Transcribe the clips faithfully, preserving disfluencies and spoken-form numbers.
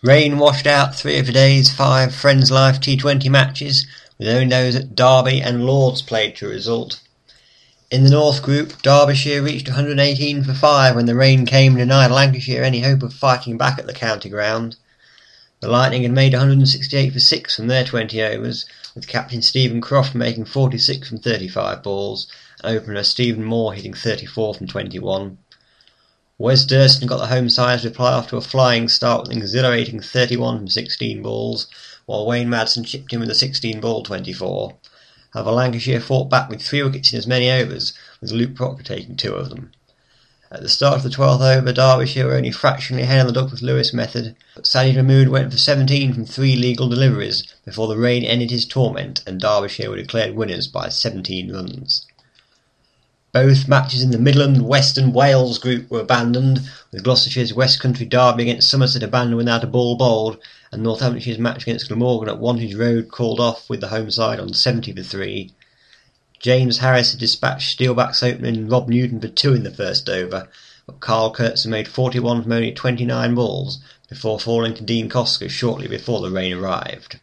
Rain washed out three of today's five Friends Life T twenty matches, with only those at Derby and Lords played to result. In the North Group, Derbyshire reached one hundred eighteen for five when the rain came and denied Lancashire any hope of fighting back at the county ground. The Lightning had made one hundred sixty-eight for six from their twenty overs, with captain Stephen Croft making forty-six from thirty-five balls, and opener Stephen Moore hitting thirty-four from twenty-one. Wes Durston got the home side's reply off to a flying start with an exhilarating thirty-one from sixteen balls, while Wayne Madsen chipped in with a sixteen ball twenty-four. However, Lancashire fought back with three wickets in as many overs, with Luke Proctor taking two of them. At the start of the twelfth over, Derbyshire were only fractionally ahead on the Duckworth-Lewis method, but Sajid Mahmood went for seventeen from three legal deliveries before the rain ended his torment and Derbyshire were declared winners by seventeen runs. Both matches in the Midland Western Wales group were abandoned, with Gloucestershire's West Country derby against Somerset abandoned without a ball bowled, and Northamptonshire's match against Glamorgan at Wantage Road called off with the home side on seventy for three. James Harris had dispatched Steelbacks opener Rob Newton for two in the first over, but Carl Kurtzer made forty-one from only twenty-nine balls before falling to Dean Kosker shortly before the rain arrived.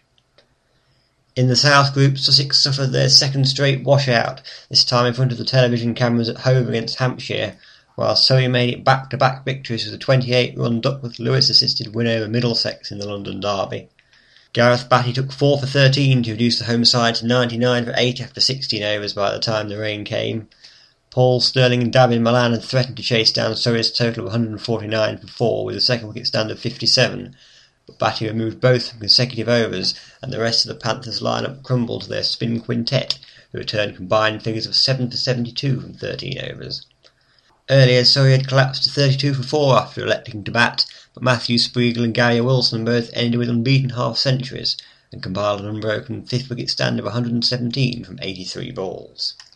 In the South Group, Sussex suffered their second straight washout, this time in front of the television cameras at home against Hampshire, while Surrey made it back-to-back victories with a twenty-eight run Duckworth-Lewis-assisted win over Middlesex in the London Derby. Gareth Batty took four for thirteen to reduce the home side to ninety-nine for eight after sixteen overs by the time the rain came. Paul Stirling and Davin Milan had threatened to chase down Surrey's total of one hundred forty-nine for four with a second wicket stand of fifty-seven, but Batty removed both from consecutive overs and the rest of the Panthers lineup crumbled to their spin quintet, who returned combined figures of seven for seventy-two from thirteen overs. Earlier, Surrey had collapsed to thirty-two for four after electing to bat, but Matthew Spriegel and Gary Wilson both ended with unbeaten half-centuries and compiled an unbroken fifth wicket stand of one hundred seventeen from eighty-three balls.